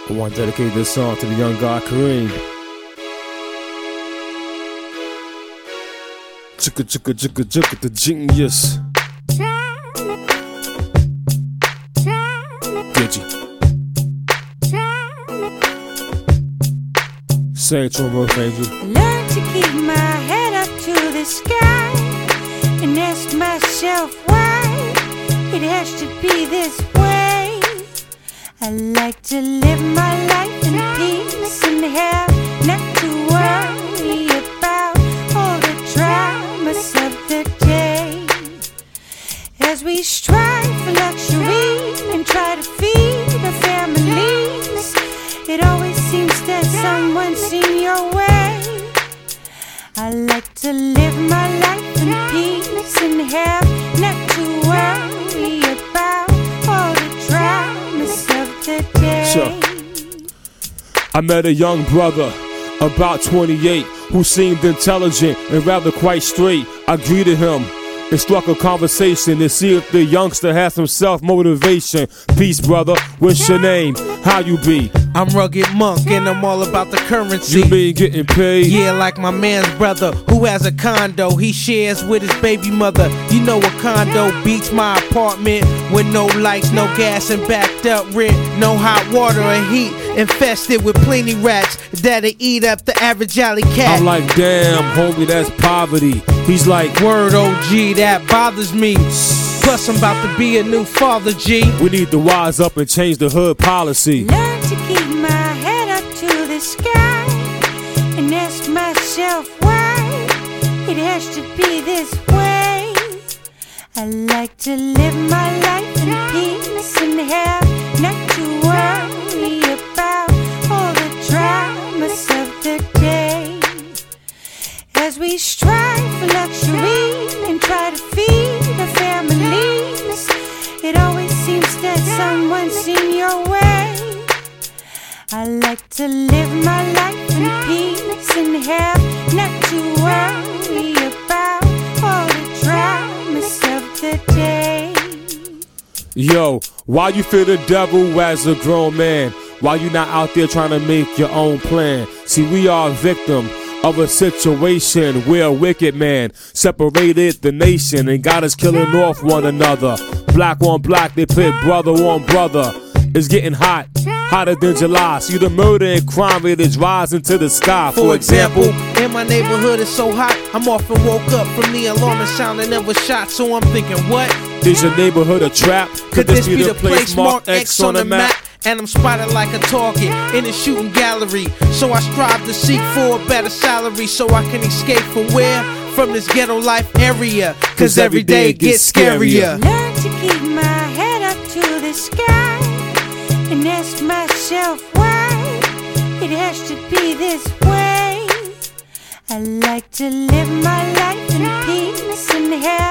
I want to dedicate this song to the young god Kareem. Chicka chicka chicka chicka the genius. Digi. Say it to him, Earth Angel. Learn to keep my head up to the sky and ask myself why it has to be this way. I like to live my life in peace and have not to worry about all the dramas of the day. As we strive for luxury and try to feed our families, it always seems that someone's in your way. I like to live my life in peace and have not to worry about all the dramas of the day. Sure. I met a young brother, about 28, who seemed intelligent and rather quite straight. I greeted him and struck a conversation to see if the youngster has some self-motivation. Peace, brother, what's your name? How you be? I'm Rugged Monk and I'm all about the currency. You mean getting paid? Yeah, like my man's brother who has a condo he shares with his baby mother. You know a condo beats my apartment with no lights, no gas and backed up rent. No hot water or heat, infested with plenty rats that'll eat up the average alley cat. I'm like, damn, homie, that's poverty. He's like, word OG, that bothers me. Plus I'm about to be a new father, G. We need to wise up and change the hood policy. Learn to keep my head up to the sky and ask myself why it has to be this way. I like to live my life in peace and have not to worry about all the dramas of the day. As we strive for luxury and try to feed our families, it always seems that someone's in your way. I like to live my life in peace and have not to worry about all the dramas of the day. Yo, why you fear the devil as a grown man? Why you not out there trying to make your own plan? See, we are a victim of a situation where a wicked man separated the nation and got us killing off one another. Black on black, they pit brother on brother. It's getting hot, hotter than July. See the murder and crime rate is rising to the sky. For example, in my neighborhood it's so hot, I'm often woke up from the alarm sounding of a shot. So I'm thinking, what? Is your neighborhood a trap? Could this be the place marked X on the map? And I'm spotted like a target in a shooting gallery. So I strive to seek for a better salary so I can escape from where? From this ghetto life area. Cause every day it gets scarier. Learn to keep my head up to the sky and ask myself why it has to be this way. I like to live my life in peace and have